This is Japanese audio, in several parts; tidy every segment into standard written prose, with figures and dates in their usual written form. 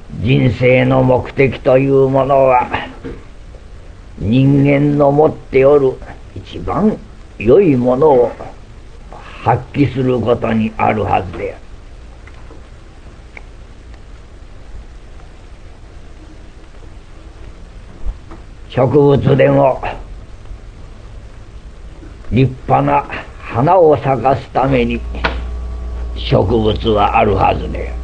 人生の目的というものは人間の持っておる一番良いものを発揮することにあるはずである。植物でも立派な花を咲かすために植物はあるはずである。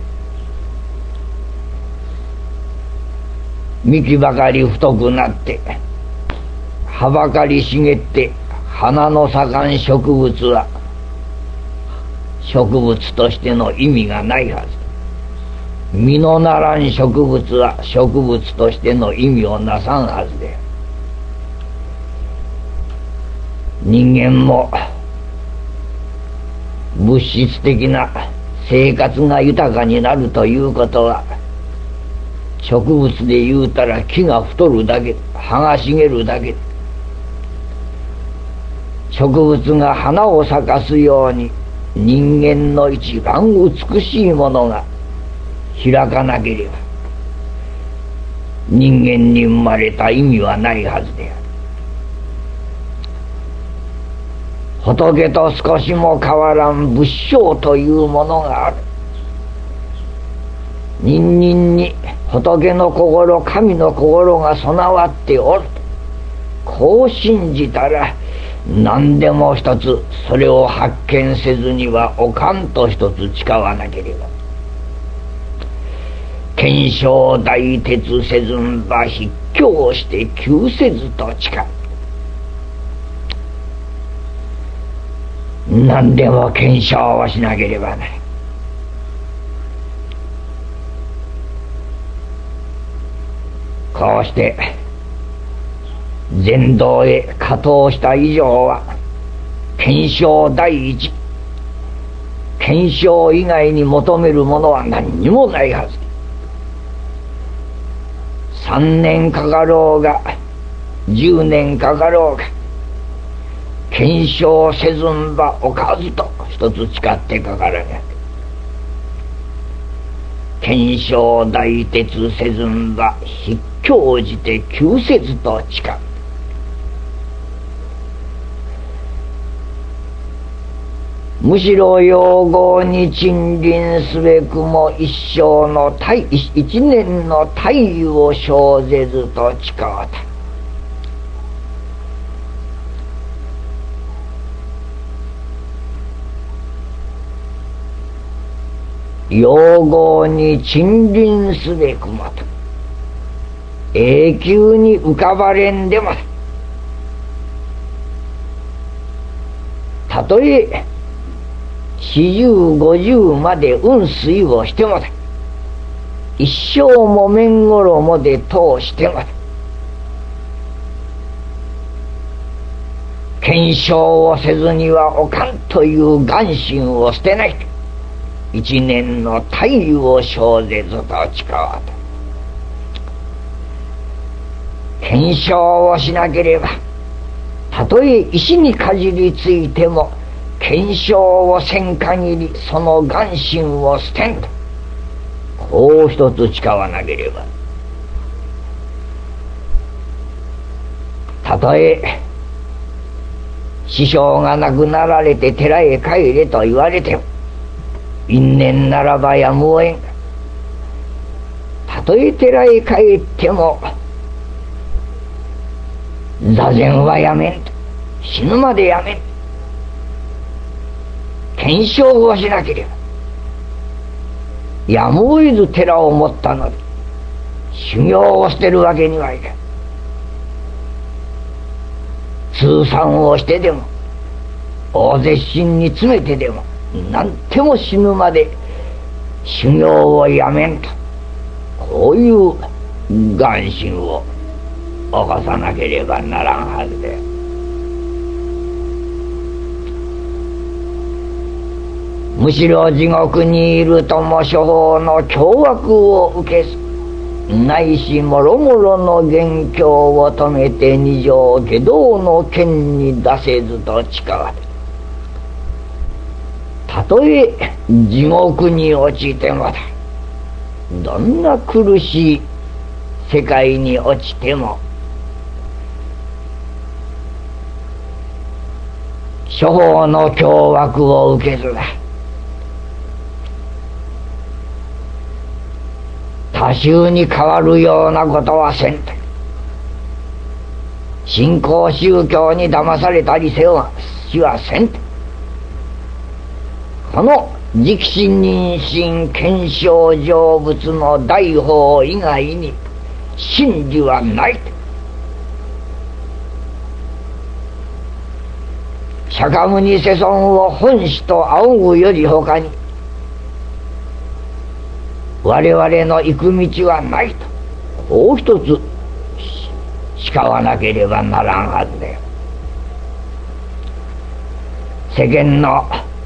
幹ばかり太くなって葉ばかり茂って花の咲かん植物は植物としての意味がないはず。実のならん植物は植物としての意味をなさんはずである。人間も物質的な生活が豊かになるということは植物で言うたら木が太るだけ、葉が茂るだけ。植物が花を咲かすように人間の一番美しいものが開かなければ人間に生まれた意味はないはずである。仏と少しも変わらん仏性というものがある。人間に仏の心、神の心が備わっておる。こう信じたら何でも一つそれを発見せずにはおかんと一つ誓わなければ。検証大徹せずんば筆教して窮せずと誓う。何でも検証をしなければならない。こうして禅道へ加藤した以上は検証第一。検証以外に求めるものは何にもないはず。3年かかろうが10年かかろうが検証せずんばおかずと一つ誓ってかからな。検証大徹せずんば筆教じて窮せずと誓う。むしろ用語に沈臨すべくも一年の大義を生ぜずと誓うた。用語に沈臨すべくもと永久に浮かばれんでもたとえ40、50まで運水をしてもだ、一生木綿衣で通してもだ、検証をせずにはおかんという願心を捨てないと一年の大義を生ぜずと誓うた。検証をしなければたとえ石にかじりついても検証をせん限りその願心を捨てんとこう一つ誓わなければ。たとえ師匠が亡くなられて寺へ帰れと言われても因縁ならばやむをえん。たとえ寺へ帰っても座禅はやめんと、死ぬまでやめん。検証をしなければやむを得ず寺を持ったので修行を捨てるわけにはいかん。通算をしてでも大絶心に詰めてでも何でも死ぬまで修行をやめんとこういう願心を起こさなければならんはずで、むしろ地獄にいるとも処方の凶悪を受けずないしもろもろの元凶を止めて二条下道の剣に出せずと誓われ、たとえ地獄に落ちてもだどんな苦しい世界に落ちても処方の凶悪を受けずだ。他宗に変わるようなことはせんと。新興宗教に騙されたりせはせんと。この直心妊娠検証成仏の大法以外に真理はないと。釈迦牟尼世尊を本師と仰ぐよりほかに我々の行く道はないと、こう一つ誓わなければならんはずだよ。世間の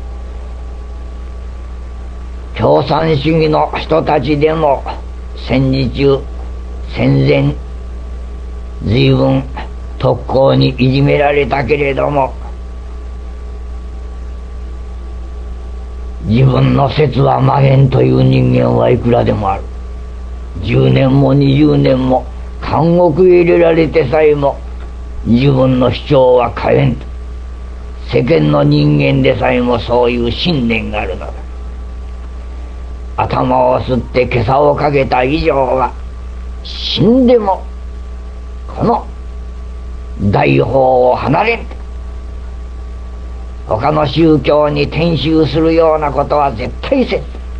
共産主義の人たちでも戦時中戦前随分特攻にいじめられたけれども、自分の説は曲げんという人間はいくらでもある。10年も20年も監獄へ入れられてさえも自分の主張は変えんと。世間の人間でさえもそういう信念があるのだ。頭を吸って袈裟をかけた以上は死んでもこの大法を離れんと。他の宗教に転宗するようなことは絶対せ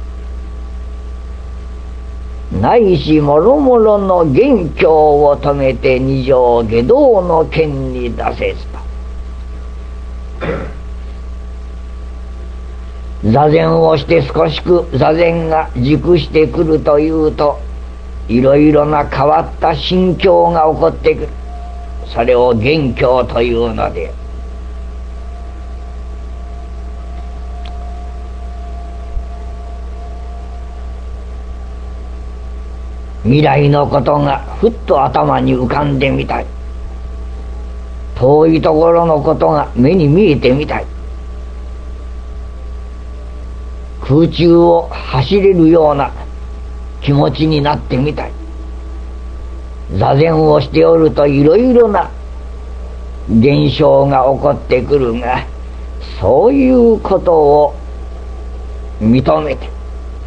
ん。ないしもろもろの元凶を止めて二条下道の剣に出せずと。座禅をして少しく座禅が熟してくるというと、いろいろな変わった心境が起こってくる。それを元凶というので、未来のことがふっと頭に浮かんでみたい。遠いところのことが目に見えてみたい。空中を走れるような気持ちになってみたい。座禅をしておるといろいろな現象が起こってくるが、そういうことを認めて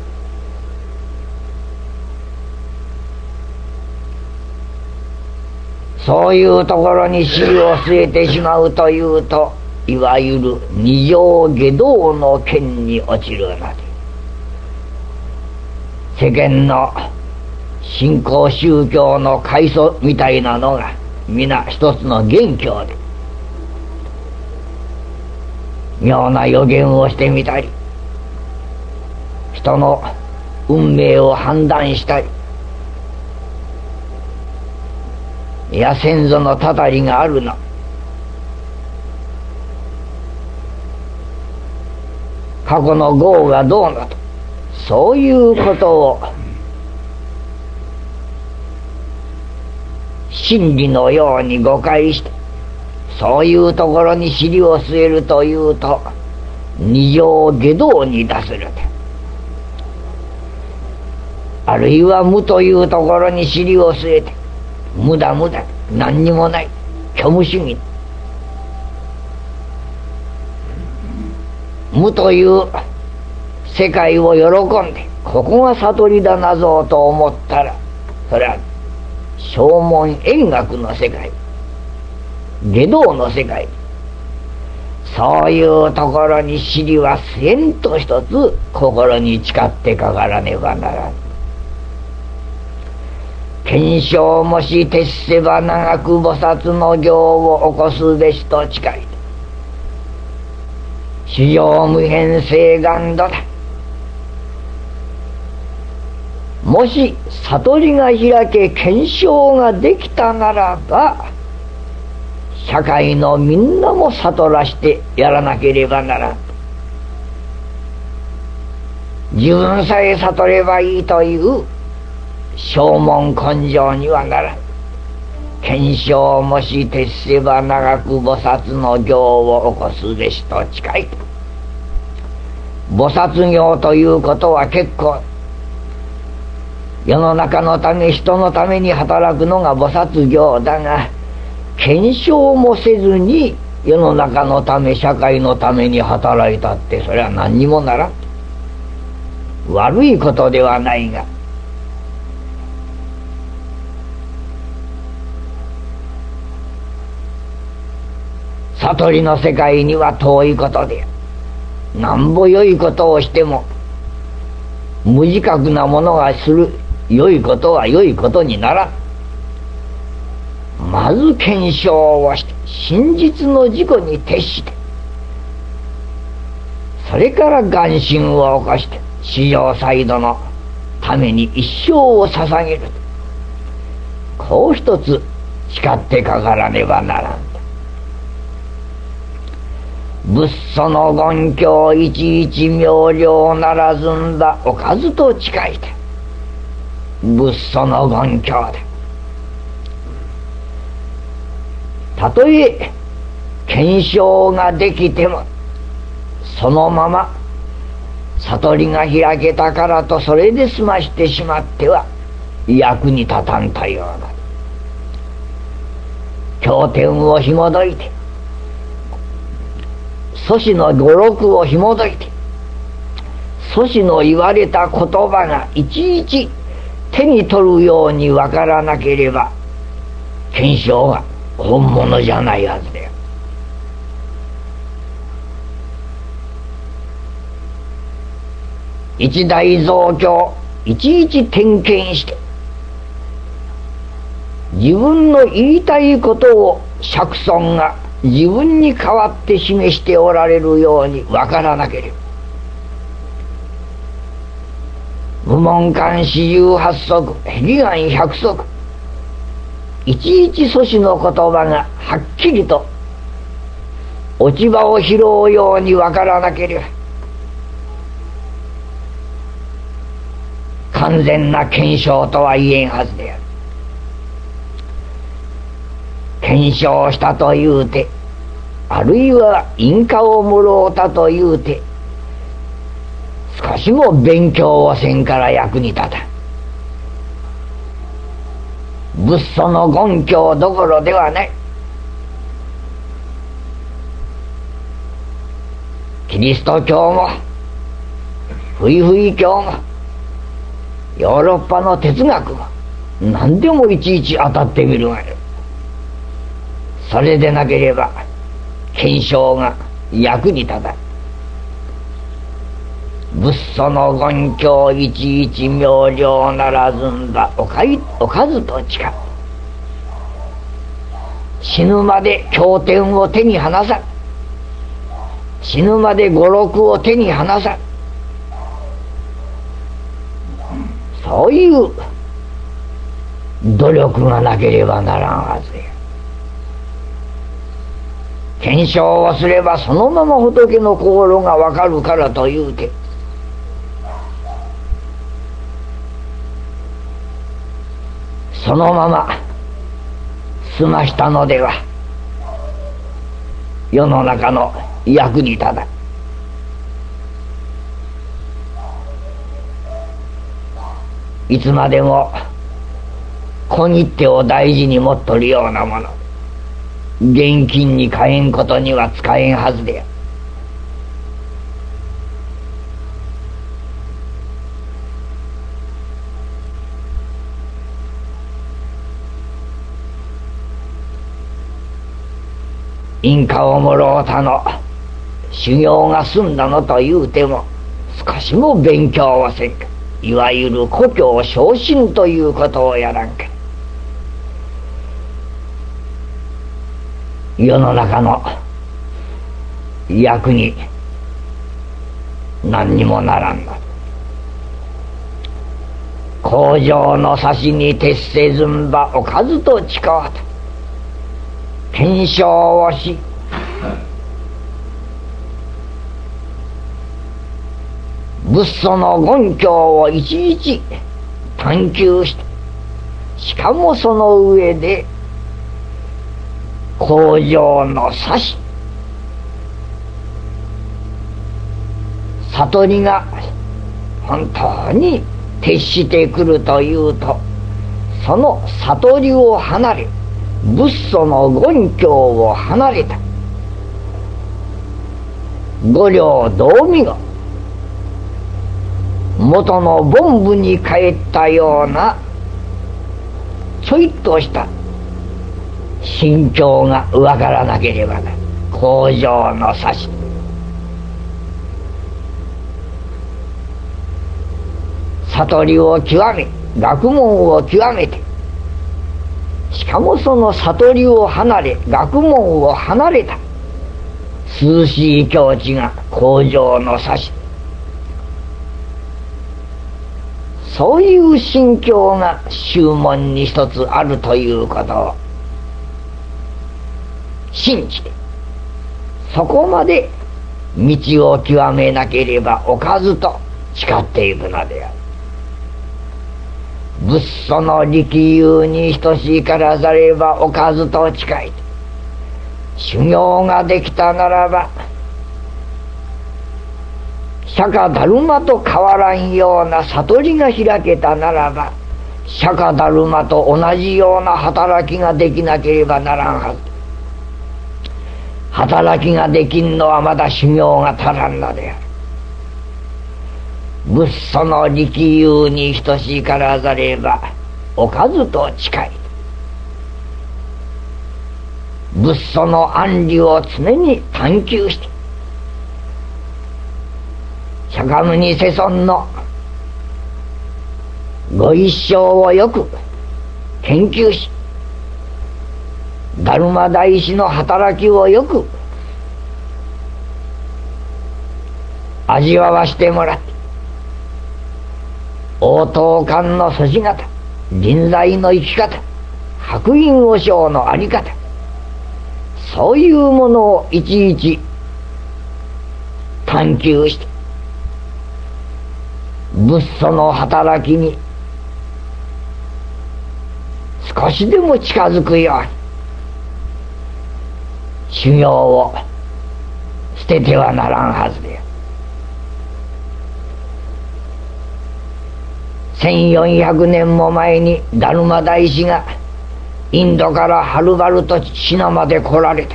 そういうところに尻を据えてしまうというと、いわゆる二条下道の剣に落ちるので、世間の新興宗教の開祖みたいなのが皆一つの元凶で、妙な予言をしてみたり、人の運命を判断したり、いや先祖のたたりがあるの。過去の業がどうのと、そういうことを真理のように誤解して、そういうところに尻を据えるというと二条下道に出すると、あるいは無というところに尻を据えて、無だ無だ何にもない虚無主義、無という世界を喜んでここが悟りだなぞと思ったら、それは正門円覚の世界、下道の世界、そういうところに尻は据えんと一つ心に誓ってかからねばならん。検証もし徹せば長く菩薩の行を起こすべしと誓い、至上無変誓願度だ。もし悟りが開け検証ができたならば、社会のみんなも悟らしてやらなければならん。自分さえ悟ればいいという正門根性にはならん。検証もし徹せば長く菩薩の行を起こすべしと誓い、菩薩行ということは結構世の中のため人のために働くのが菩薩業だが、検証もせずに世の中のため社会のために働いたって、それは何にもならん。悪いことではないが、悟りの世界には遠いことで、なんぼ良いことをしても無自覚なものがする良いことは良いことにならん。まず検証をして真実の自己に徹して、それから願心を起こして至上サイドのために一生を捧げる。こう一つ誓ってかからねばならん。仏祖の言教いちいち妙量ならずんだおかずと誓いて、仏祖の言教だ。たとえ検証ができても、そのまま悟りが開けたからとそれで済ましてしまっては役に立たんというのだ。経典を紐解いて、祖師の語録を紐解いて、祖師の言われた言葉がいちいち手に取るようにわからなければ、検証が本物じゃないはずだよ。一大蔵経いちいち点検して、自分の言いたいことを釈尊が自分に代わって示しておられるようにわからなければ、無門観四十八則彼岸百則、いちいち祖師の言葉がはっきりと落ち葉を拾うようにわからなければ、完全な検証とは言えんはずである。検証したというて、あるいは因果をもろうたというて、少しも勉強をせんから役に立たん。仏祖の言教どころではない。キリスト教もフイフイ教もヨーロッパの哲学も何でもいちいち当たってみるがよ。それでなければ検証が役に立たん。仏祖の言教いちいち妙量ならずんだおかずと誓う。死ぬまで経典を手に離さん。死ぬまで語録を手に離さん。そういう努力がなければならんはずや。検証をすればそのまま仏の心がわかるからというて、そのまま済ましたのでは世の中の役に立たん。いつまでも小切手を大事に持っとるようなもの、現金に換えんことには使えんはずでや。因果をもろうたの修行が済んだのというても、少しも勉強をせんか、いわゆる故郷昇進ということをやらんか、世の中の役に何にもならんの。工場の指しに徹せずんばおかずと誓わと検証をし、仏祖の言教をいちいち探求して、しかもその上で工場の指し、悟りが本当に徹してくるというと、その悟りを離れ、仏祖の言教を離れた五両同味が元の凡夫に帰ったようなちょいとした心境がわからなければな。向上の指し、悟りを極め、学問を極めて、しかもその悟りを離れ、学問を離れた涼しい境地が向上の指し、そういう心境が宗門に一つあるということを信じて、そこまで道を極めなければおかずと誓っていくのである。仏祖の力友に等しいからざればおかずと誓いて、修行ができたならば釈迦ダルマと変わらんような悟りが開けたならば、釈迦ダルマと同じような働きができなければならんはず。働きができんのはまだ修行が足らんのである。仏祖の力友に等しいからざればおかずと誓い、仏祖の安理を常に探求して、釈迦牟尼世尊のご一生をよく研究し、ダルマ大師の働きをよく味わわしてもらって、応答観の祖師方、人材の生き方、白隠和尚の在り方、そういうものをいちいち探求して、仏祖の働きに少しでも近づくように修行を捨ててはならんはずで、1400年も前にダルマ大師がインドからはるばるとシナまで来られて、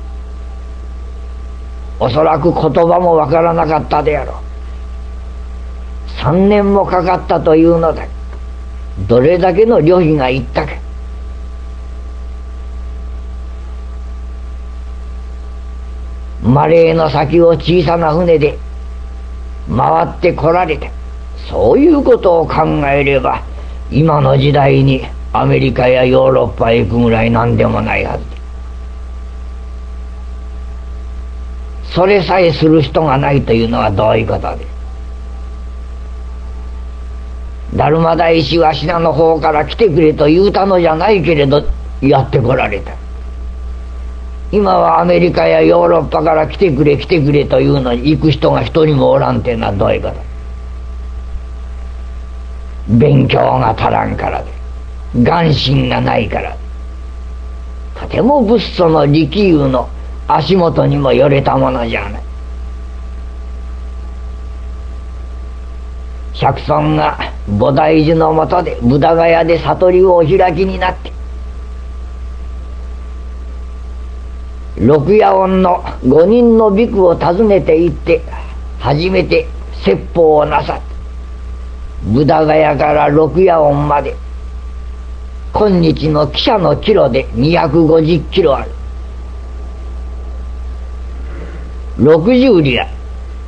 おそらく言葉もわからなかったであろう。3年もかかったというのだ。どれだけの旅費がいったか。マレーの先を小さな船で回って来られて、そういうことを考えれば今の時代にアメリカやヨーロッパへ行くぐらいなんでもないはずで、それさえする人がないというのはどういうことで、ダルマ大師は信濃の方から来てくれと言うたのじゃないけれどやってこられた。今はアメリカやヨーロッパから来てくれ来てくれというのに行く人が一人もおらんっていうのはどういうこと。勉強が足らんからで、願心がないからで、とても仏祖の力友の足元にもよれたものじゃない。釈尊が菩提樹の下でブダガヤで悟りをお開きになって、六夜音の5人のビクを訪ねて行って初めて説法をなさって、ブダガヤから六夜音まで今日の汽車のキロで250キロある。60里や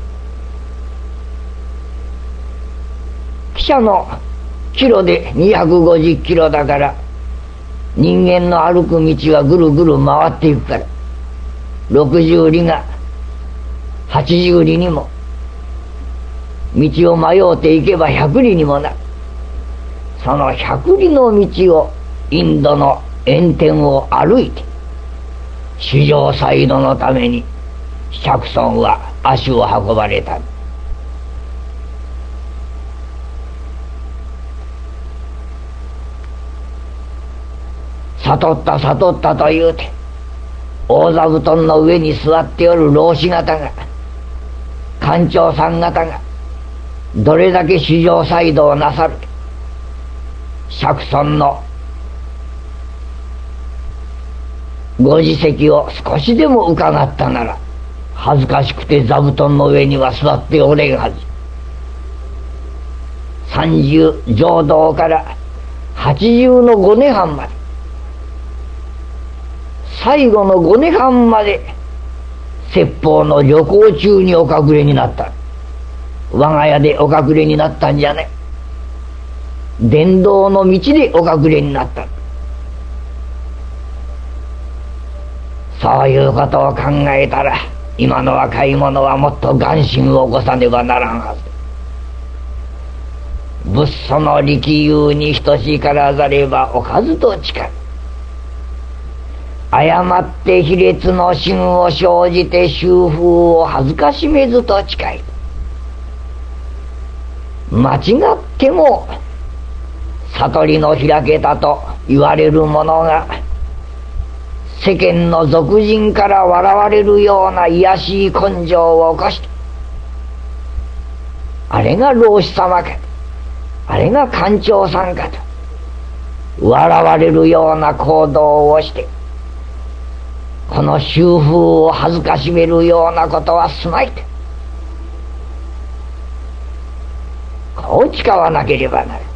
汽車のキロで250キロだから、人間の歩く道はぐるぐる回っていくから、60里が80里にも、道を迷うていけば100里にもなる。その100里の道をインドの沿天を歩いて、主上サイドのために釈尊は足を運ばれた。悟った悟ったと言うて、大座布団の上に座っておる老子方が、官長さん方がどれだけ史上裁度をなさる釈尊のご自責を少しでも伺ったなら、恥ずかしくて座布団の上には座っておれんはず。30浄土から80の5年半まで、最後の5年半まで説法の旅行中にお隠れになった。我が家でお隠れになったんじゃねえ。伝道の道でお隠れになった。そういうことを考えたら、今の若い者はもっと眼心を起こさねばならんはず。仏祖の力勇に等しからざればおかずと誓う。誤って卑劣の心を生じて修風を恥ずかしめずと誓い。間違っても悟りの開けたと言われる者が世間の俗人から笑われるような卑しい根性を起こして、あれが老子様か、あれが官庁さんかと笑われるような行動をして、この修風を恥ずかしめるようなことはすまいと、こう誓わなければならない。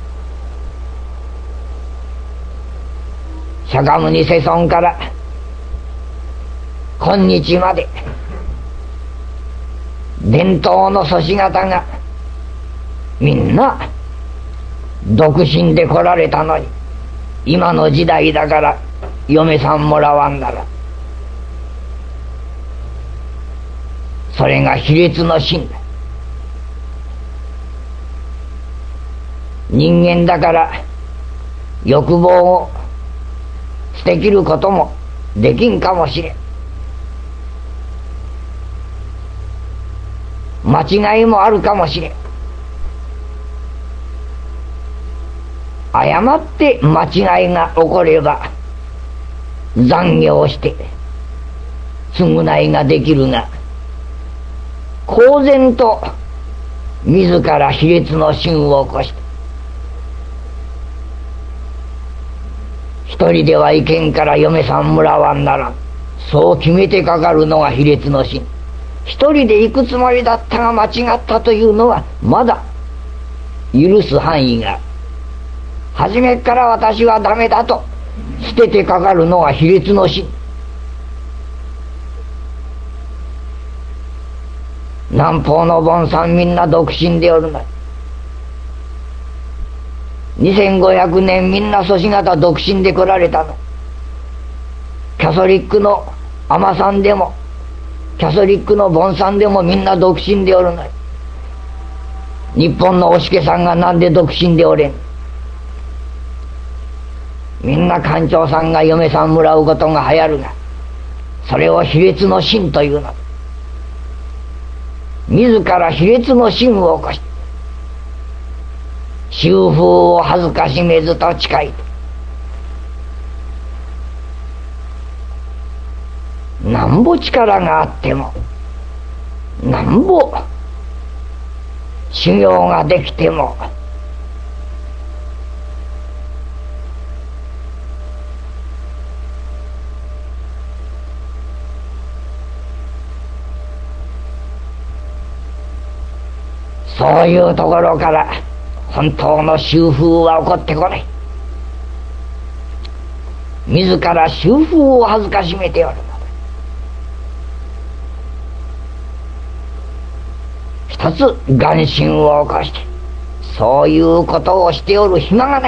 釈迦牟尼世尊から今日まで伝統の祖師方がみんな独身で来られたのに、今の時代だから嫁さんもらわんなら、それが卑劣の心だ。人間だから欲望を捨てきることもできんかもしれん。間違いもあるかもしれん。誤って間違いが起これば残業して償いができるが、公然と自ら卑劣の心を起こして、一人ではいけんから嫁さんもらわんならん、そう決めてかかるのが卑劣の心。一人で行くつもりだったが間違ったというのはまだ許す範囲が、初めから私はダメだと捨ててかかるのが卑劣の心。南方の盆さんみんな独身でおるの。2500年みんな祖師方独身で来られたの。キャソリックの尼さんでもキャソリックの盆さんでもみんな独身でおるの。日本のおしけさんがなんで独身でおれん。みんな官庁さんが嫁さんもらうことが流行るが、それを卑劣の心というの。自ら卑劣の心を起こして修風を恥ずかしめずと誓い、なんぼ力があってもなんぼ修行ができてもそういうところから本当の修風は起こってこない。自ら修風を恥ずかしめておるのだ。一つ眼心を起こしてそういうことをしておる暇がない。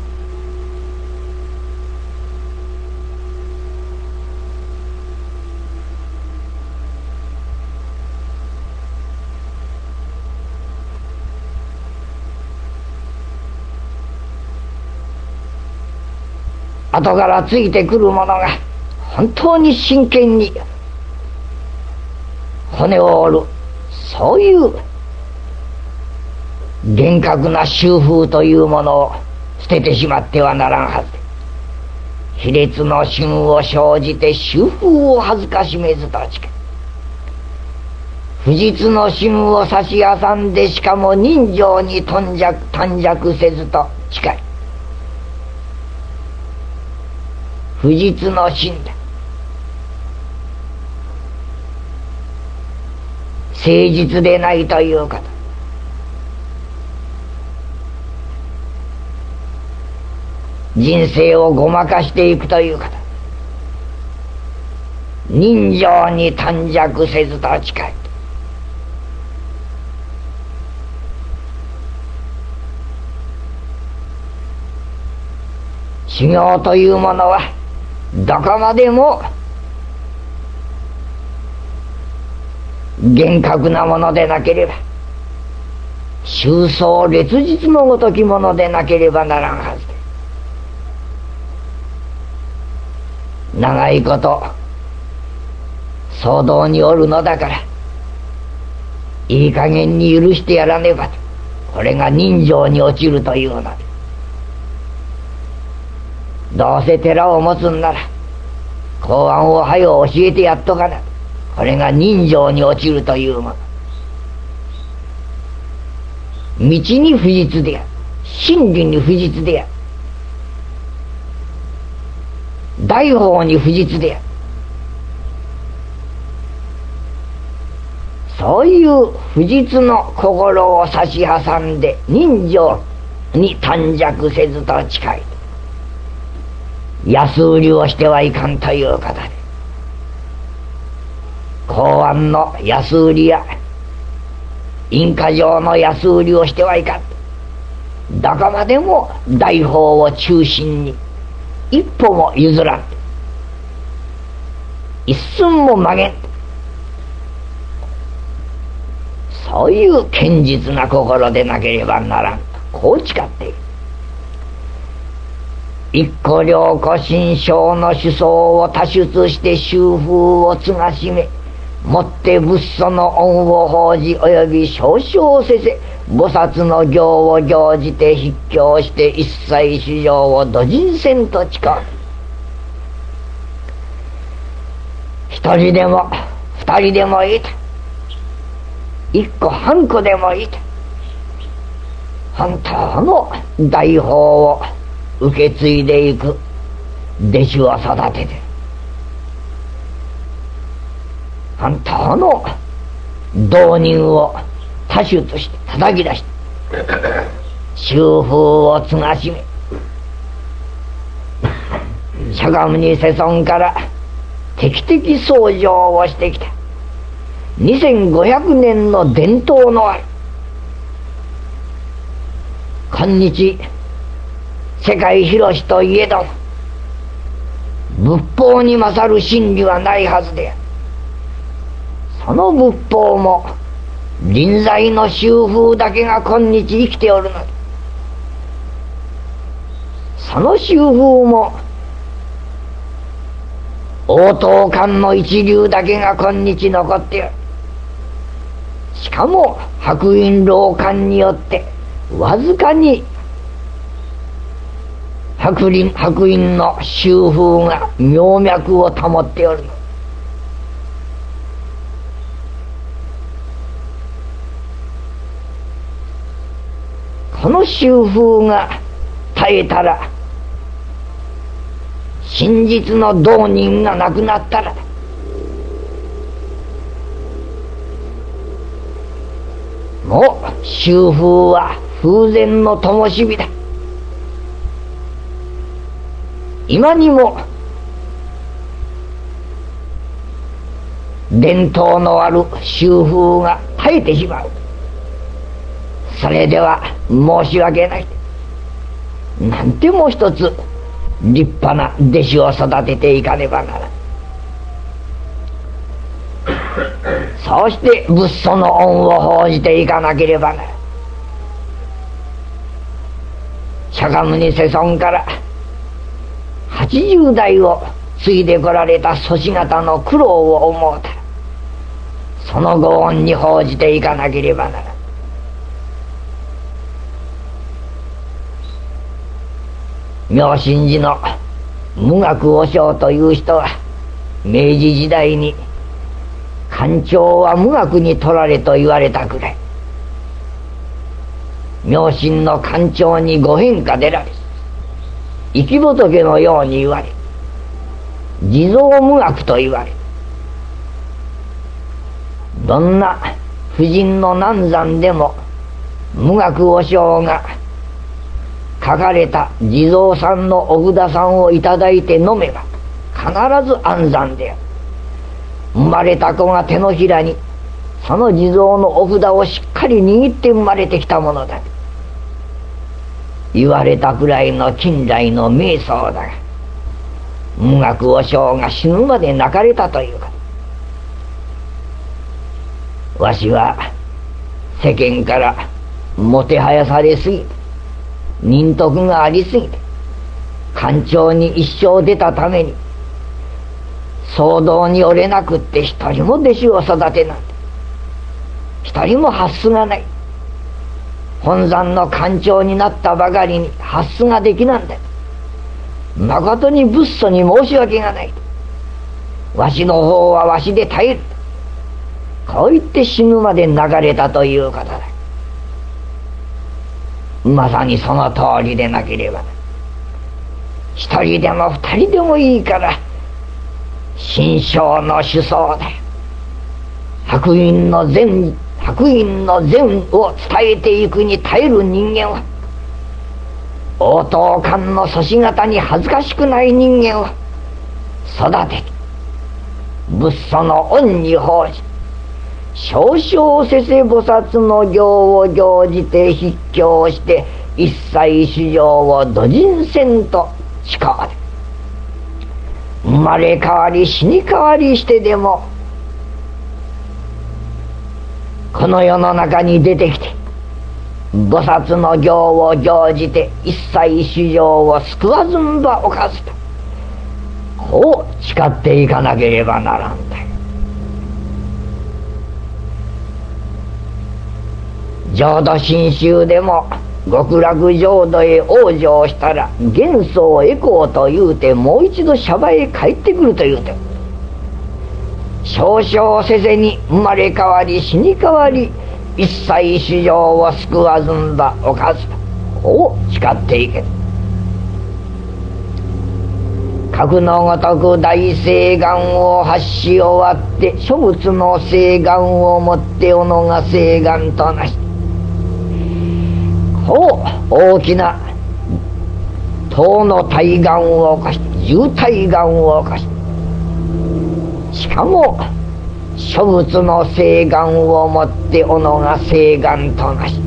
後からついてくる者が本当に真剣に骨を折る、そういう厳格な修風というものを捨ててしまってはならんはずで、卑劣の心を生じて修風を恥ずかしめずと誓う。 不実の心を差し挟んで、しかも人情に短尺せずと近い。不実の心だ。誠実でないということ。人生をごまかしていくということ。人情に短尺せずと近い。修行というものはどこまでも厳格なものでなければ、宗相劣実のごときものでなければならんはずで、長いこと騒動におるのだからいい加減に許してやらねばと、これが人情に落ちるというので、どうせ寺を持つんなら公安をはよ教えてやっとかな、これが人情に落ちるというもの。道に不実である、真理に不実である、大法に不実である、そういう不実の心を差し挟んで人情に短尺せずと近い。安売りをしてはいかんということで、公安の安売りや印花城の安売りをしてはいかん。どこまでも大法を中心に一歩も譲らん、一寸も曲げん、そういう堅実な心でなければならん、こう誓っている。一個両個心象の思想を多出して修風を継がしめ、もって仏祖の恩を報じ及び少々せせ菩薩の行を行じて筆教して一切主情を土人せんと誓う。一人でも二人でもいいと、一個半個でもいいと、本当の大法を受け継いでいく弟子を育てて、本当の道人を多種として叩き出して修風を継がしめ、釈迦牟尼世尊から敵々僧正をしてきた2500年の伝統のある、今日世界広しといえども仏法に勝る真理はないはずである。その仏法も臨在の修風だけが今日生きておるので、その修風も応答館の一流だけが今日残っておる。しかも白隠老館によってわずかに白隠の修風が妙脈を保っておるの。この修風が絶えたら、真実の道人がなくなったらだ。もう修風は風前の灯火だ。今にも伝統のある修風が絶えてしまう。それでは申し訳ない。なんてもう一つ立派な弟子を育てていかねばならない。そうして仏祖の恩を報じていかなければならない。釈迦牟尼世尊から80代を継いでこられた祖師方の苦労を思うたら、そのご恩に報じていかなければならない。妙心寺の無学和尚という人は明治時代に必官庁は無学に取られと言われたくらい、妙心の官庁にご変化出られ、生き仏のように言われ、地蔵無学と言われ、どんな婦人の難産でも無学和尚が書かれた地蔵さんのお札さんをいただいて飲めば必ず安産である。生まれた子が手のひらにその地蔵のお札をしっかり握って生まれてきたものだと言われたくらいの近代の名僧だが、無学和尚が死ぬまで泣かれたというか、わしは世間からもてはやされすぎて、仁徳がありすぎて、官庁に一生出たために騒動に折れなくって一人も弟子を育てなんて、一人も発すがない。本山の官庁になったばかりに発すができなんだ。まことに仏祖に申し訳がない。わしの方はわしで耐える。こう言って死ぬまで流れたということだ。まさにその通りでなければな。一人でも二人でもいいから心性の主相だ。白隠の善を伝えていくに耐える人間は、応答官の祖師方に恥ずかしくない人間は育て、仏祖の恩に奉じ、少々せせ菩薩の行を行じて筆教して一切衆生を度尽せんと誓われ、生まれ変わり死に変わりしてでもこの世の中に出てきて菩薩の行を行じて一切衆生を救わずんばおかずと、こう誓っていかなければならんだよ。浄土真宗でも極楽浄土へ往生したら元宗へ行と言うて、もう一度娑婆へ帰ってくると言うて、少々せせに生まれ変わり死に変わり一切衆生を救わずんばおかずと、こう誓っていけ。格のごとく大誓願を発し終わって、諸仏の誓願をもっておのが誓願となし、こう大きな塔の大願を起こし、重大願を起こし、しかも諸仏の誓願をもっておのが誓願となし、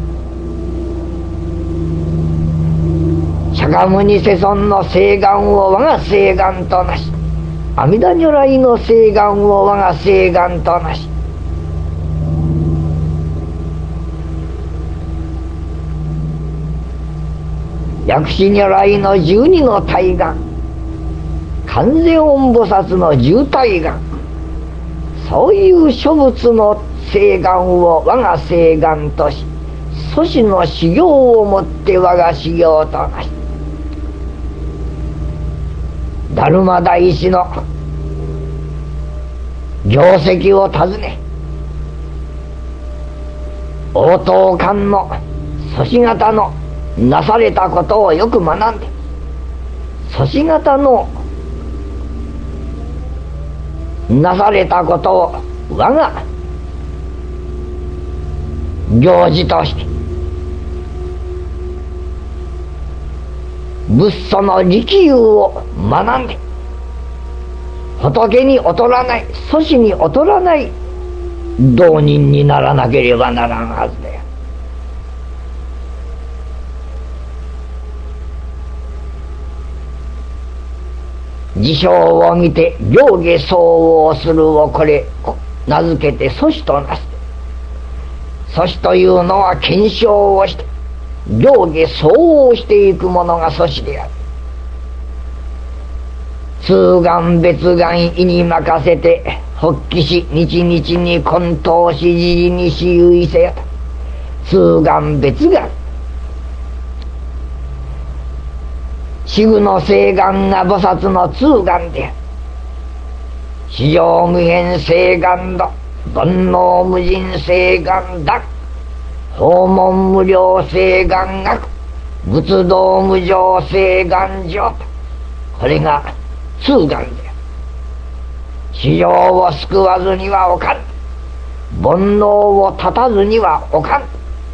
釈迦牟尼世尊の誓願を我が誓願となし、阿弥陀如来の誓願を我が誓願となし、薬師如来の12の大願、観世音菩薩の10大願、そういう諸仏の誓願を我が誓願とし、祖師の修行をもって我が修行となし、達磨大師の業績を尋ね、応答官の祖師方のなされたことをよく学んで、祖師方のなされたことを我が行事として、仏祖の力勇を学んで、仏に劣らない、祖師に劣らない道人にならなければならんはずだよ。事象を見て上下相応するをこれ名付けて祖師となす。祖師というのは検証をして上下相応していくものが祖師である。通願別願意に任せて発起し日々に混沌し時々にし優位せよと。通願別願、死具の誓願が菩薩の通願である。 至上無変誓願だ。煩悩無尽誓願だ。訪問無量誓願学。仏道無常誓願上。これが通願である。至上を救わずにはおかん。煩悩を断たずにはおかん。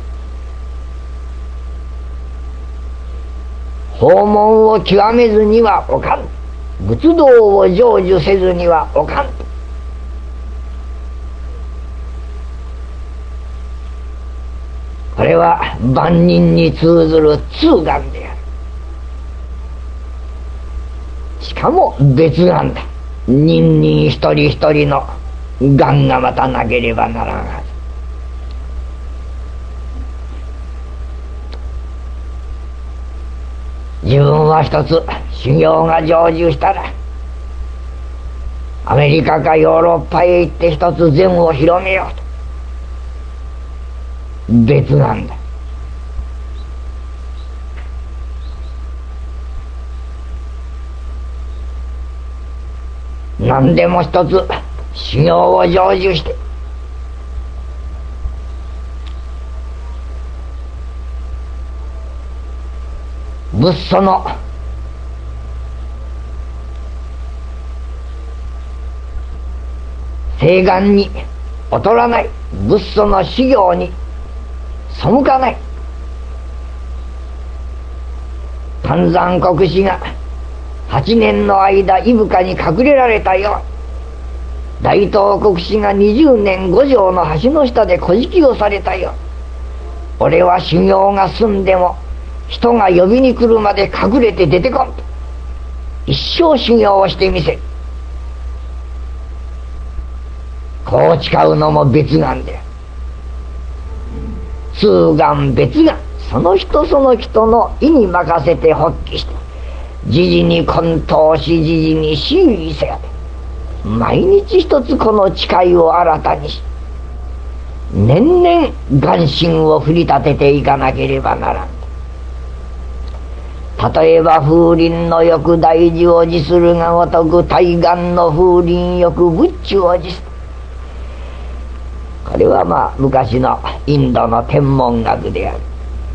訪問を極めずにはおかん。仏道を成就せずにはおかん。これは万人に通ずる通願である。しかも別願だ。人人一人一人の願がまたなければならんはず。自分は一つ修行が成就したら、アメリカかヨーロッパへ行って一つ善を広めようと。別なんだ。何でも一つ修行を成就して、仏祖の誓願に劣らない、仏祖の修行に背かない。湛山国師が8年の間伊深に隠れられたよう、大東国師が20年五条の橋の下で乞食をされたよう、俺は修行が済んでも人が呼びに来るまで隠れて出てこんと一生修行をしてみせる。こう誓うのも別願である。通願別願、その人その人の意に任せて発起して、時々に混沌し、時々に周囲せやで、毎日一つこの誓いを新たにし、年々願心を振り立てていかなければならん。例えば風鈴のよく大事を辞するがごとく、大願の風鈴よく仏中を辞す。これは昔のインドの天文学である。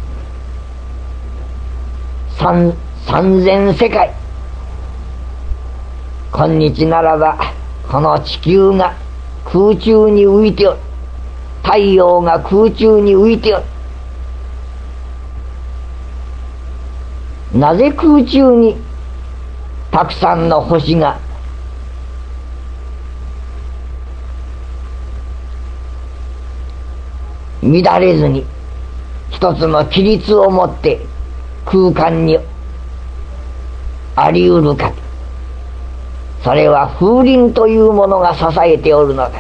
三千世界、今日ならばこの地球が空中に浮いておる、太陽が空中に浮いておる。なぜ空中にたくさんの星が乱れずに一つの規律を持って空間にあり得るか。それは風鈴というものが支えておるのだ。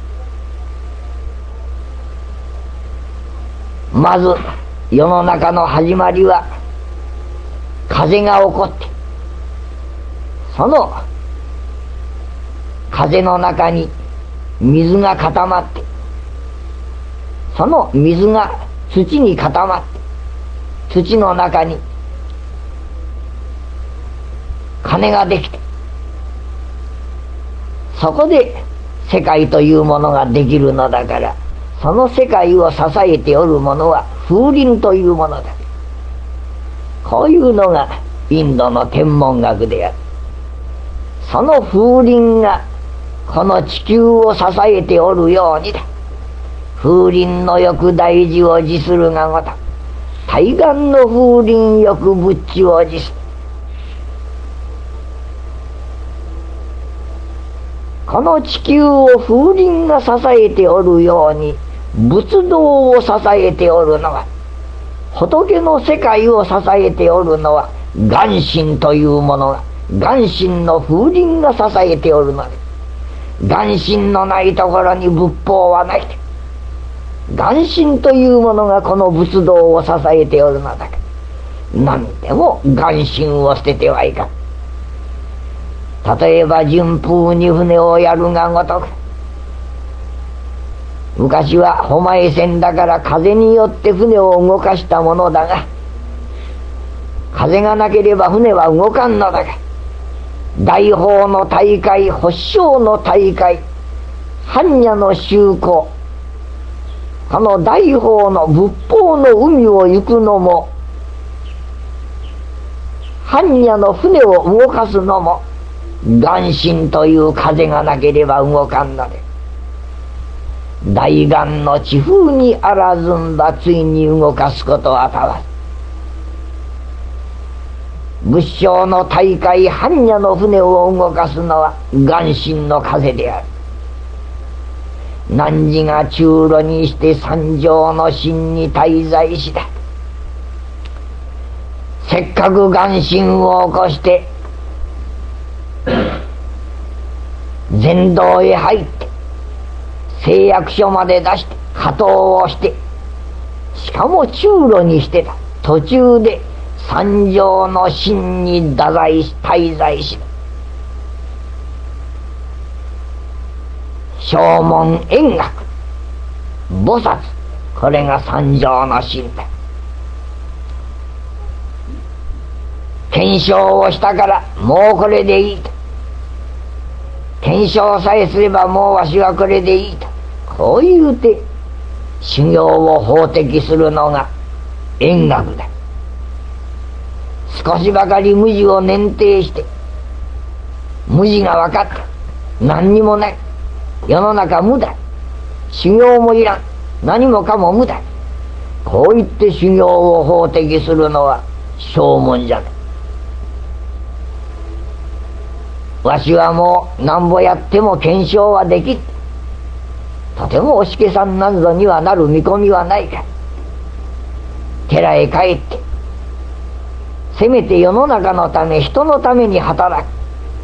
まず世の中の始まりは風が起こって、その風の中に水が固まって、その水が土に固まって、土の中に金ができて、そこで世界というものができるのだから、その世界を支えておるものは風鈴というものだ。こういうのがインドの天文学である。その風鈴がこの地球を支えておるようにだ。風鈴のよく大事を辞するがごと、大願の風鈴よく仏地を辞す。この地球を風鈴が支えておるように、仏道を支えておるのは、仏の世界を支えておるのは願心というものが、願心の風鈴が支えておるので、願心のないところに仏法はない。願心というものがこの仏道を支えておるのだから、何でも願心を捨ててはいかん。例えば順風に船をやるがごとく、昔は誉前線だから風によって船を動かしたものだが、風がなければ船は動かんのだが、 大法の大会、法性の大会、般若の修行、大法の仏法の海を行くのも、般若の船を動かすのも、願心という風がなければ動かんので、大願の地風にあらずんばついに動かすことはたわず。仏性の大海、般若の船を動かすのは願心の風である。汝が中路にして三条の心に滞在しだ。せっかく願心を起こして禅道へ入って誓約書まで出して加藤をして、しかも中路にしてた途中で三条の心に滞在し、正門円覚菩薩、これが三条の心だ。検証をしたからもうこれでいいと、検証さえすればもうわしはこれでいいと、こう言うて修行を法的するのが円覚だ。少しばかり無事を念定して、無事が分かった、何にもない、世の中無だ、修行もいらん、何もかも無だ、こう言って修行を法的するのは正門じゃない。わしはもうなんぼやっても検証はできん、とてもおしけさんなんぞにはなる見込みはないから、寺へ帰ってせめて世の中のため人のために働く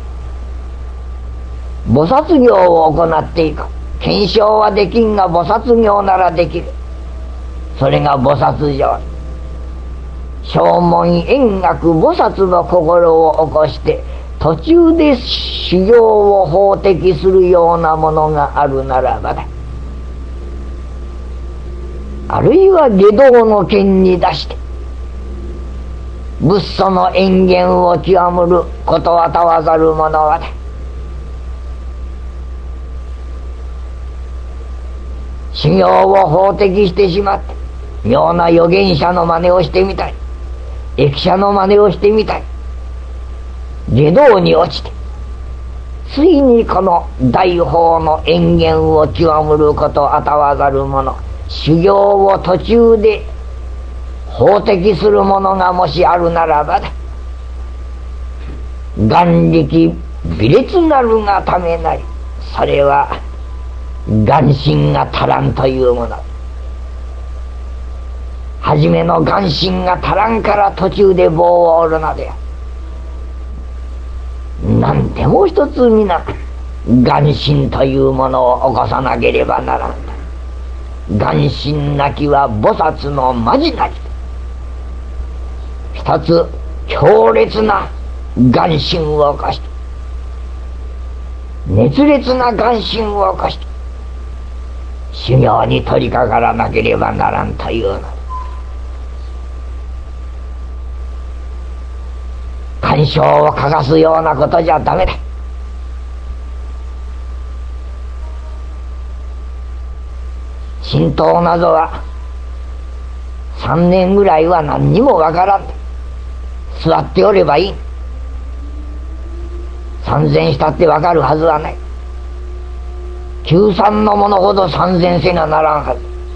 菩薩業を行っていく。検証はできんが菩薩業ならできる。それが菩薩業。正門円覚菩薩の心を起こして途中で修行を法的するようなものがあるならばだ。あるいは外道の剣に出して仏祖の縁源を極むることはたわざる者はだ。修行を法的してしまって妙な預言者の真似をしてみたい、易者の真似をしてみたい、外道に落ちてついにこの大法の縁源を極むることあたわざる者、修行を途中で法的するものがもしあるならばだ。眼力微烈なるがためなり、それは願心が足らんというもの。初めの願心が足らんから途中で棒を折るのである。何でも一つ皆願心というものを起こさなければならんだ。願心なきは菩薩のまじなり。一つ強烈な願心を起こして、熱烈な願心を起こして、修行に取り掛からなければならんというの。干渉をかがすようなことじゃダメだ。神道などは3年ぐらいは何にもわからんで座っておればいい。参禅したってわかるはずはない。旧参の者ほど参禅せがならんはず。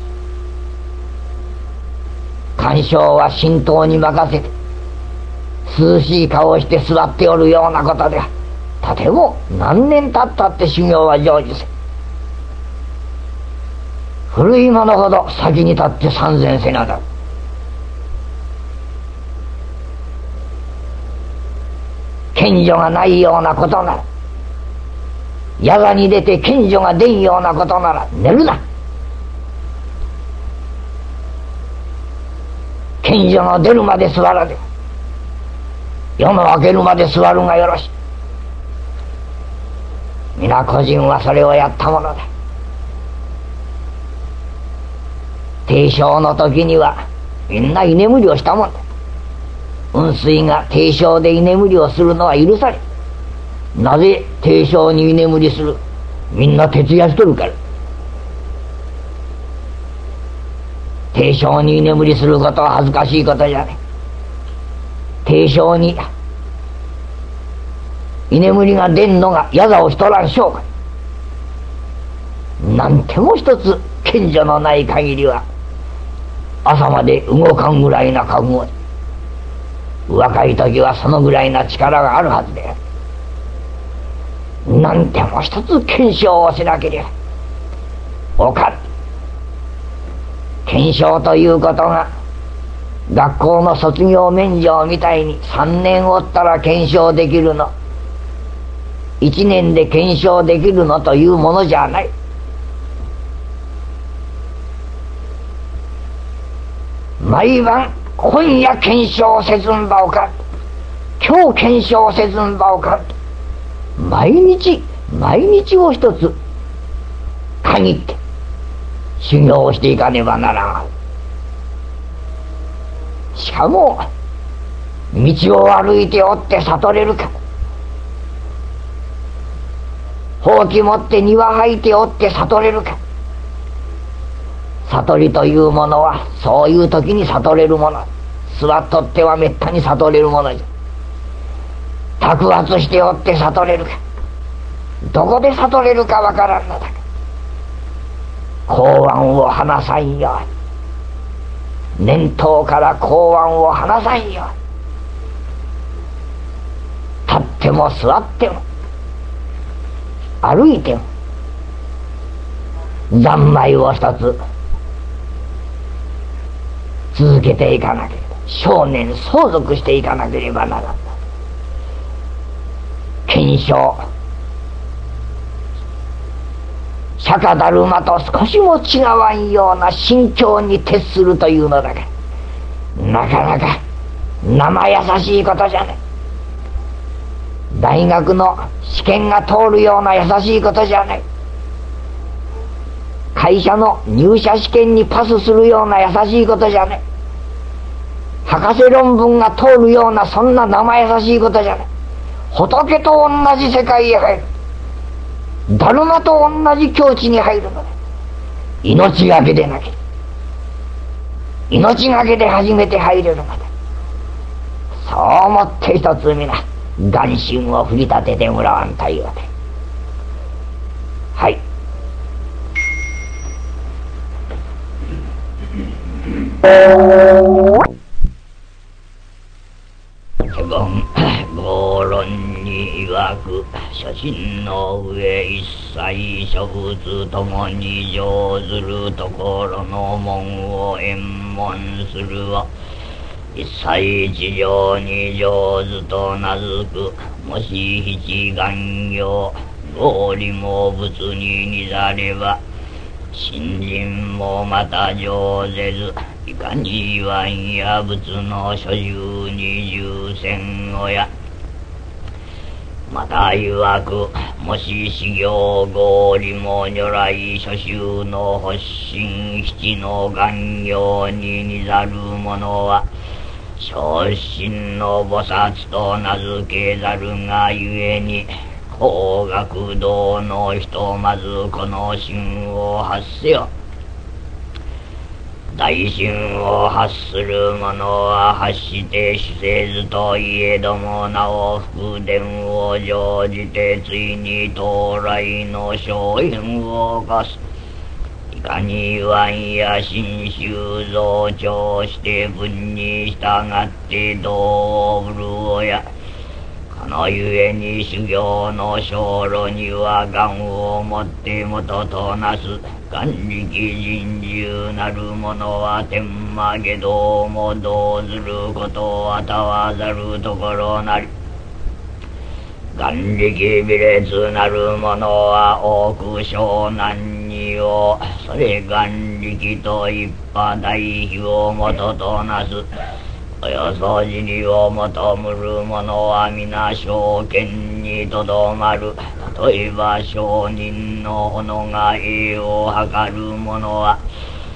干渉は神道に任せて涼しい顔をして座っておるようなことではとても何年経ったって修行は成就せ。古い者ほど先に立って参禅せなだ。賢女がないようなことなら、野外に出て賢女が出んようなことなら寝るな。賢女の出るまで座らで、夜の明けるまで座るがよろしい。皆個人はそれをやったものだ。定正の時にはみんな居眠りをしたもんだ。雲水が定正で居眠りをするのは許され、 なぜ定床に居眠りする？みんな徹夜しとるから。定床に居眠りすることは恥ずかしいことじゃねえ。定床に居眠りが出んのがやざをしとらんしょうか。なんても一つ賢者のない限りは朝まで動かんぐらいな覚悟で、若い時はそのぐらいな力があるはずである。なんても一つ検証をしなければおかん。検証ということが学校の卒業免状みたいに3年おったら検証できるの、1年で検証できるのというものじゃない。毎晩今夜検証せずんばおかん、今日検証せずんばおかん、毎日を一つ限って修行をしていかねばならん。しかも道を歩いておって悟れるか、ほうき持って庭履いておって悟れるか。悟りというものはそういう時に悟れるもの、座っとってはめったに悟れるものじゃ。托発しておって悟れるか、どこで悟れるかわからんのだ。公安を離さんように、念頭から公安を離さんように、立っても座っても歩いても三昧を一つ続けていかなければ、少年相続していかなければならん。検証、釈迦だるまと少しも違わんような心境に徹するというのだが、なかなか生優しいことじゃねえ。大学の試験が通るような優しいことじゃない。会社の入社試験にパスするような優しいことじゃない。博士論文が通るようなそんな生優しいことじゃない。仏と同じ世界へ入る、だるまと同じ境地に入るのだ。命がけでなきゃ、命がけで初めて入れるのだ。そう思って一つ皆眼心を振り立ててもらわんというわけ。はい。合論に曰く、初心の上一切諸仏ともに乗ずるところの門を円門するは、一切地上に上手と名付く、もし七願行合理も仏に似ざれば、信心もまた上ぜず、いかに言わんや仏の所有に重戦をや。また曰く、もし修行合理も如来所修の発心七の願行に似ざる者は、小心の菩薩と名付けざるがゆえに、高学道のひとまずこの心を発せよ。大心を発する者は発して主せずといえども、なお福伝を乗じてついに到来の荘園を犯す。いかに言わんや心修増長して文に従って道を潤や。このゆえに修行の生路には願をもって元となす。願力人獣なる者は天魔下道も同ずることをあたわざるところなり。願力微劣なる者は多く少難にを、それ願力と一派大悲を元となす。およそ辞にを求むる者は皆正見にとどまる。例えば商人の斧が栄を図る者は、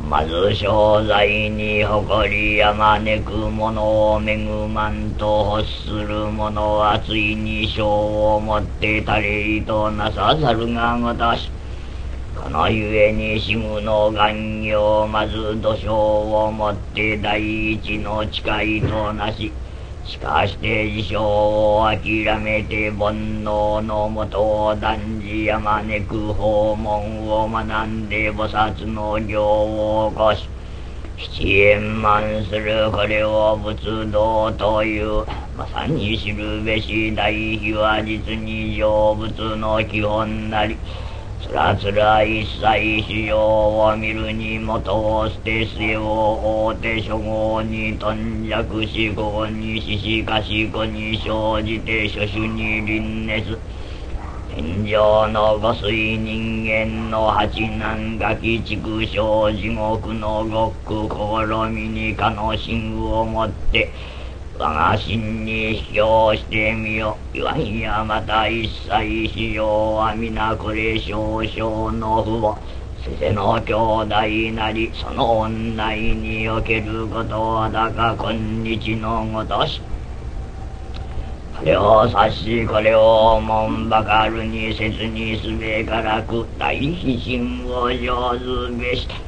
まず商材に誇りあまねく者を恵まんと欲する者はついに性をもってたれりとなさざるがごとし、このゆえに死無の願行まず土性をもって第一の誓いとなし、しかして自性を諦めて煩悩のもとを断じあまねく訪問を学んで菩薩の行を起こし、七円満するこれを仏道という、まさに知るべし大悲は実に成仏の基本なり、つらつら一切修行を見るに元を捨て末を追うて諸行に頓着しここにししかしこに生じて諸種に輪熱、天上の五水人間の八難ガキ畜生地獄の極苦試みにかの真をもって我が心に秘境してみよ。言わんやまた一切修行は皆これ少々の父母せせの兄弟なり、その恩内におけることだが今日のごとし、これを察しこれを思んばかるにせずにすべからく大悲心を上手べした。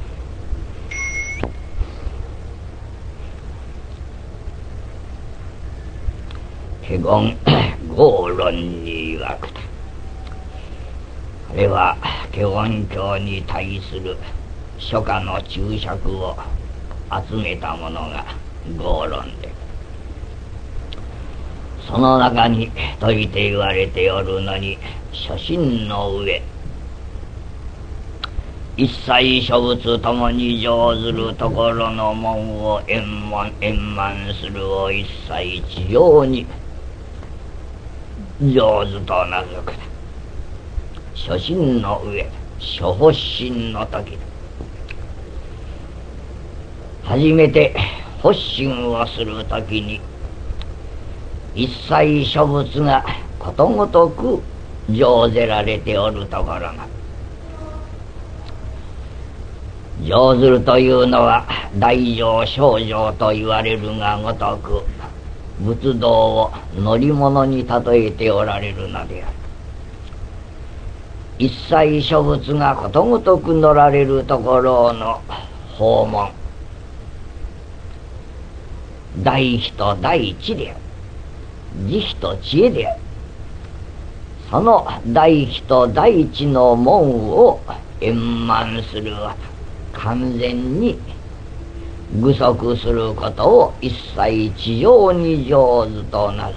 華厳豪論に曰くと、これは華厳教に対する書家の注釈を集めたものが豪論で、その中に説いて言われておるのに、初心の上一切諸仏ともに上ずるところの門を円満するを一切地上に上手と名付く。初心の上初発心の時、初めて発心をする時に一切諸仏がことごとく上ぜられておるところが、上ずるというのは大乗小乗と言われるがごとく、仏道を乗り物に例えておられるのである。一切諸仏がことごとく乗られるところの訪問、大悲と大智である。慈悲と知恵である。その大悲と大智の門を円満するわと、完全に具足することを一切地上に上手となず。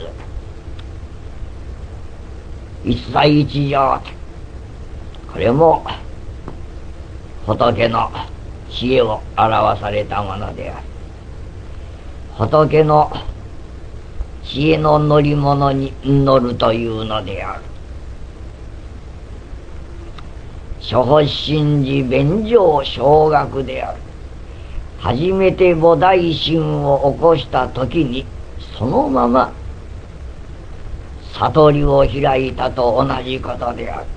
一切地上と、これも仏の知恵を表されたものである。仏の知恵の乗り物に乗るというのである。諸発心時弁上小学である。初めて菩提心を起こした時にそのまま悟りを開いたと同じことである。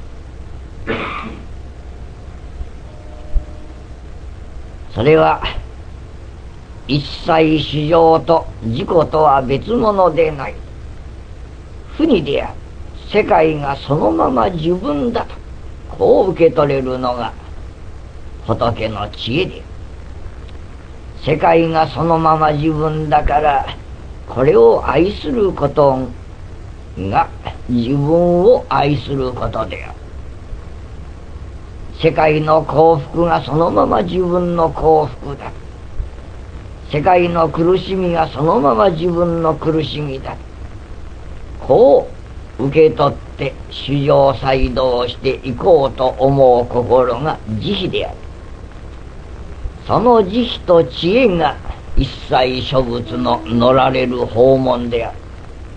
それは一切主情と自己とは別物でない。不二である。世界がそのまま自分だとこう受け取れるのが仏の知恵である。世界がそのまま自分だから、これを愛することが自分を愛することである。世界の幸福がそのまま自分の幸福だ。世界の苦しみがそのまま自分の苦しみだ。こう受け取って主情作動していこうと思う心が慈悲である。その慈悲と知恵が一切諸仏の乗られる訪問である。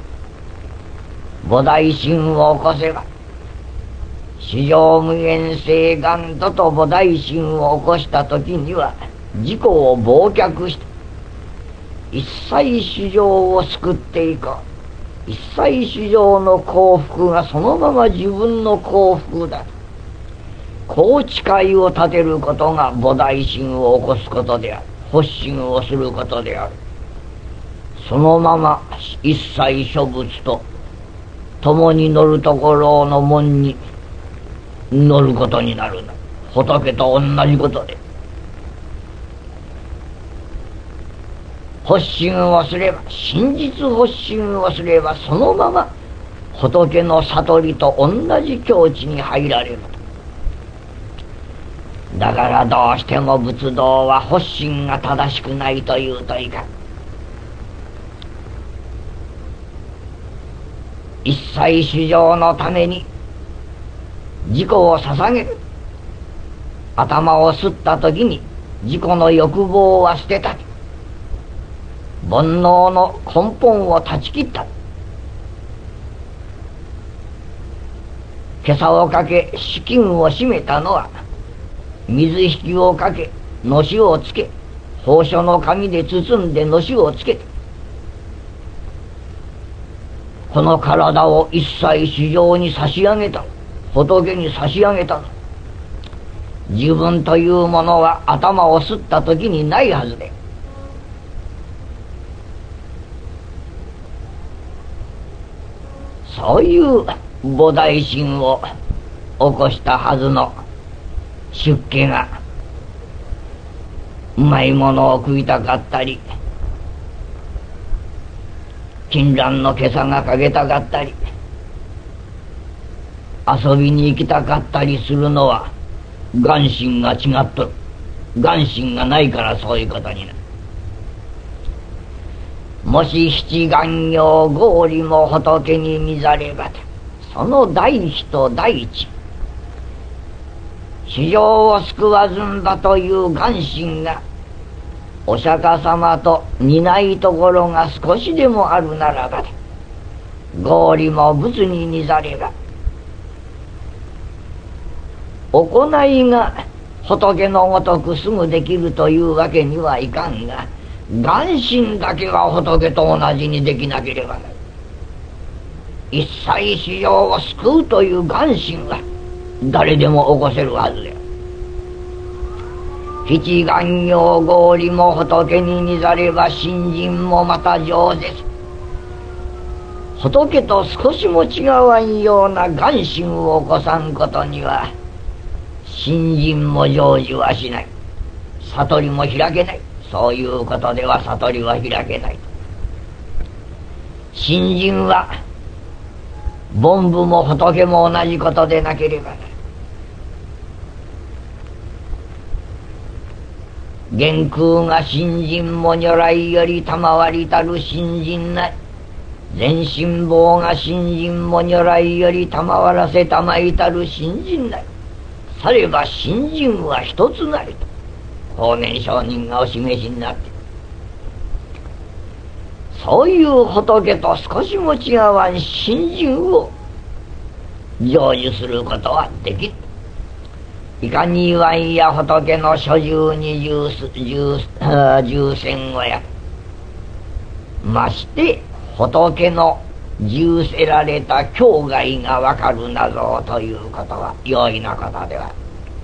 菩提心を起こせば、至上無限誓願度と菩提心を起こした時には、自己を忘却して一切主情を救っていこう。一切主情の幸福がそのまま自分の幸福だ。 宏池会を立てることが菩提心を起こすことである。発心をすることである。そのまま一切諸仏と共に乗るところの門に乗ることになるの。仏と同じことで発心をすれば、真実発心をすれば、そのまま仏の悟りと同じ境地に入られる。だからどうしても仏道は発心が正しくないというといかん。一切衆生のために自己を捧げる。頭をすった時に自己の欲望は捨てた。煩悩の根本を断ち切った。袈裟をかけ資金を締めたのは、水引きをかけのしをつけ、宝書の紙で包んでのしをつけて、この体を一切衆生に差し上げた。仏に差し上げたの。自分というものは頭をすった時にないはずで、そういう菩提心を起こしたはずの出家が、うまいものを食いたかったり、金蘭の袈裟がかけたかったり、遊びに行きたかったりするのは、願心が違っとる。願心がないからそういうことになる。もし七願行合理も仏に見ざればと、その第一と第一、衆生を救わずんばという願心がお釈迦様と似ないところが少しでもあるならばで、合理も仏に似ざれば、行いが仏のごとくすぐできるというわけにはいかんが、願心だけは仏と同じにできなければならない。一切衆生を救うという願心は誰でも起こせるはずだよ。七願行合理も仏に似ざれば、信心もまた上手。仏と少しも違わんような願心を起こさんことには、信心も成就はしない。悟りも開けない。そういうことでは悟りは開けない。信心は凡夫も仏も同じことでなければならない。元空が信心も如来より賜りたる信心ない。全身坊が信心も如来より賜らせたまいたる信心ない。されば信心は一つなりと法然上人がお示しになって、そういう仏と少しも違わん信心を成就することはできる。いかに言わんや仏の所住に重戦をや、まして仏の重せられた境外がわかるなぞということは容易なことでは。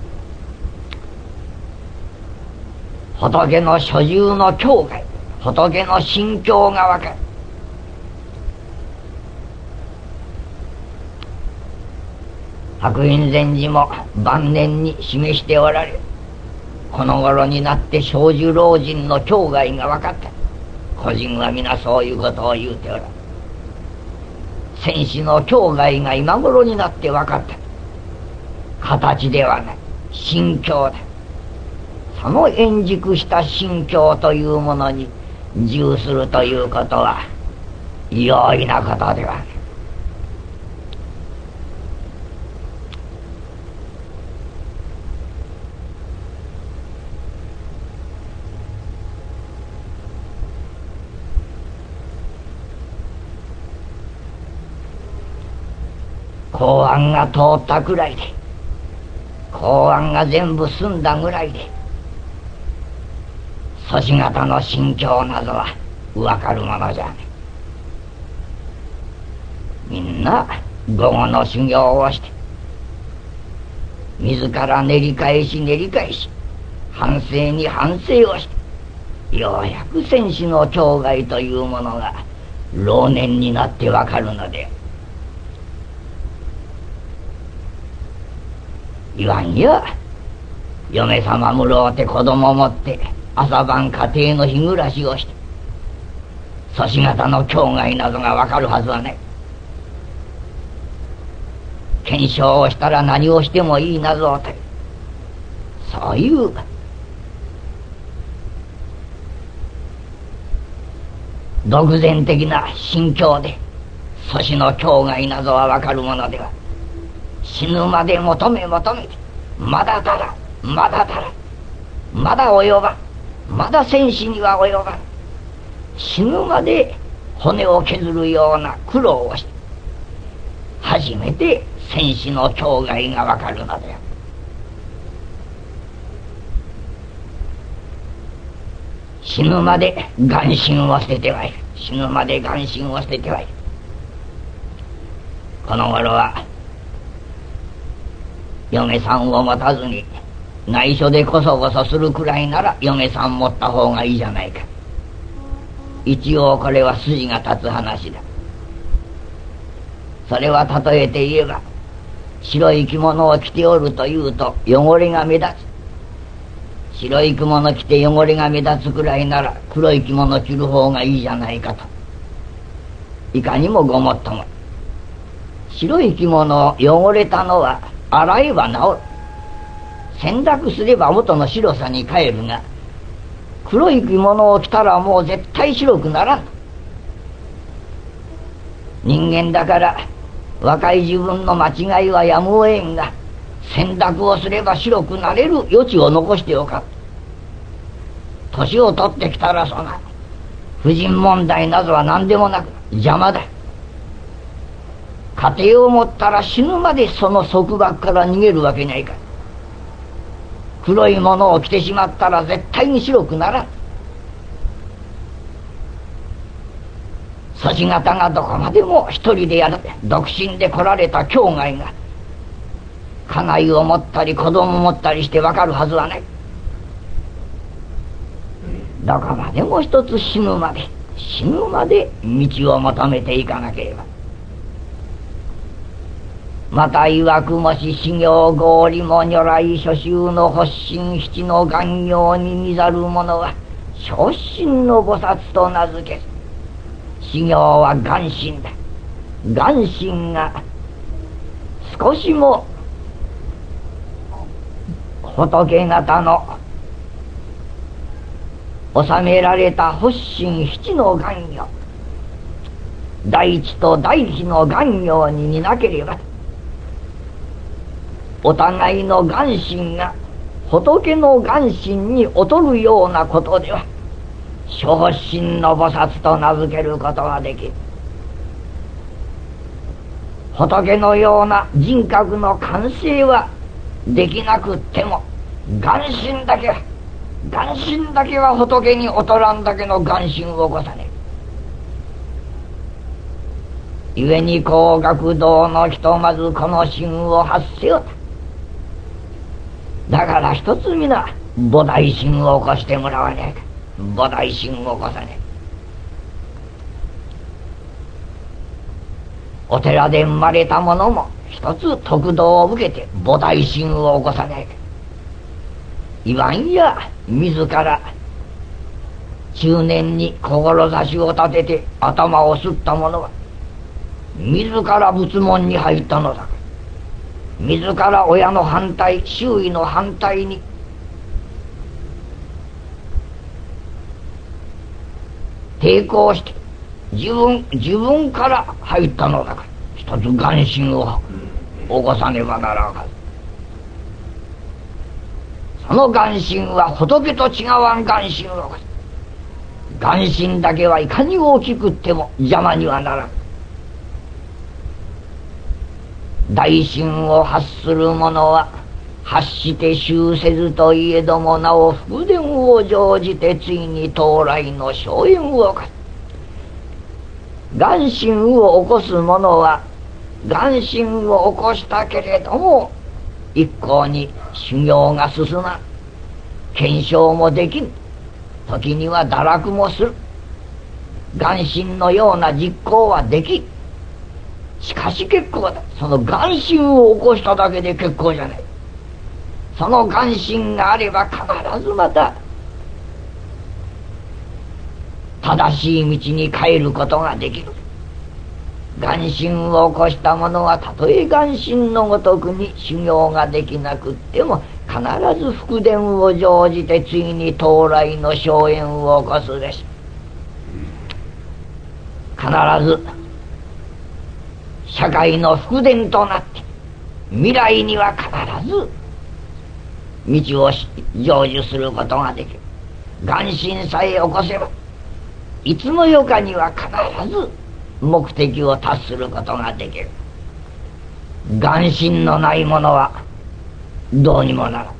仏の所住の境外、仏の心境がわかる。白隠禅師も晩年に示しておられる。この頃になって少女老人の境外が分かった。個人は皆そういうことを言うておらん。戦士の境外が今頃になって分かった。形ではない、心境だ。その円熟した心境というものに従するということは容易なことではない。公安が通ったくらいで、公安が全部済んだぐらいで、祖師方の心境などは分かるものじゃね。みんな午後の修行をして、 自ら練り返し反省に反省をしてようやく戦士の境外というものが老年になってわかるので、言わんや嫁様むろうて子供持って朝晩家庭の日暮らしをして祖師方の境外などがわかるはずはない。検証をしたら何をしてもいいなぞという、そういう独善的な心境で祖師の境外などはわかるものでは、死ぬまで求めてまだだらまだ及ばん、まだ戦士には及ばん、死ぬまで骨を削るような苦労をして初めて戦士の境外がわかるのだよ。死ぬまで眼心を捨ててはいる。この頃は嫁さんを持たずに内緒でこそこそするくらいなら嫁さん持った方がいいじゃないか。一応これは筋が立つ話だ。それは例えて言えば、白い着物を着ておるというと汚れが目立つ。白い着物着て汚れが目立つくらいなら黒い着物着る方がいいじゃないかと。いかにもごもっとも。白い着物汚れたのは洗えば治る。洗濯すれば元の白さに帰るが、黒い着物を着たらもう絶対白くならん。人間だから若い自分の間違いはやむをえんが、洗濯をすれば白くなれる余地を残しておかん。年を取ってきたらそんな婦人問題などは何でもなく邪魔だ。家庭を持ったら死ぬまでその束縛から逃げるわけにはいかん。黒いものを着てしまったら絶対に白くならん。祖師方がどこまでも一人でやる独身で来られた境外が家内を持ったり子供を持ったりしてわかるはずはない。どこまでも一つ死ぬまで道を求めていかなければ。また曰くもし修行合理も如来諸宗の発心七の願行に似ざる者は正心の菩薩と名付ける。修行は願心だ。願心が少しも仏方の収められた発心七の願行、第一と第一の願行に似なければ、お互いの願心が仏の願心に劣るようなことでは諸発心の菩薩と名付けることができる。仏のような人格の完成はできなくっても、願心だけは仏に劣らんだけの願心を起こさねえ。故に高学道のひとまずこの心を発せよと。だから一つ皆菩提心を起こしてもらわねえか。菩提心を起こさねえ。お寺で生まれた者も一つ得道を受けて菩提心を起こさねえか。言わんや自ら中年に志を立てて頭をすった者は自ら仏門に入ったのだ。自ら親の反対、周囲の反対に抵抗して自分から入ったのだから、一つ願心を起こさねばならんはず。その願心は仏と違わん願心を起こす。願心だけはいかに大きくっても邪魔にはならん。大心を発する者は発して修せずといえどもなお福田を乗じてついに到来の荘園を起こす。願心を起こす者は願心を起こしたけれども一向に修行が進まん。検証もできん。時には堕落もする。願心のような実行はできん。しかし結構だ。その願心を起こしただけで結構じゃない。その願心があれば必ずまた正しい道に帰ることができる。願心を起こした者はたとえ願心のごとくに修行ができなくっても必ず福田を乗じて次に到来の荘園を起こすです。必ず社会の福田となって未来には必ず道を成就することができる。願心さえ起こせばいつの世かには必ず目的を達することができる。願心のないものはどうにもならん。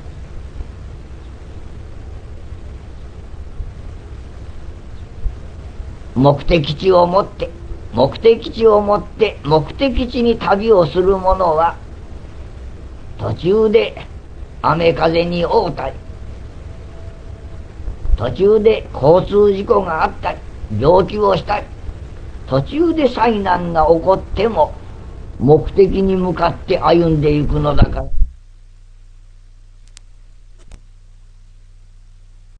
目的地を持って目的地に旅をする者は途中で雨風に遭うたり途中で交通事故があったり病気をしたり途中で災難が起こっても目的に向かって歩んでいくのだから